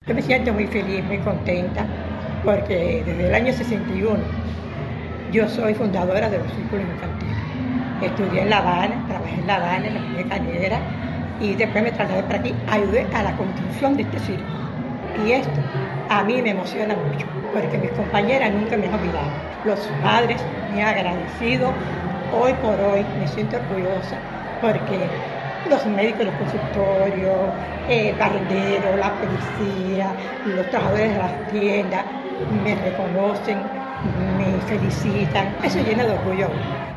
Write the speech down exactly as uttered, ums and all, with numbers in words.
Yo me siento muy feliz, muy contenta, porque desde el año sesenta y uno yo soy fundadora de los círculos infantiles. Estudié en La Habana, trabajé en La Habana, en la mecaniera, y después me trasladé para aquí, ayudé a la construcción de este círculo. Y esto a mí me emociona mucho, porque mis compañeras nunca me han olvidado. Los padres me han agradecido, hoy por hoy me siento orgullosa, porque los médicos, los consultorios, el barrendero, la policía, los trabajadores de las tiendas me reconocen, me felicitan. Eso llena de orgullo.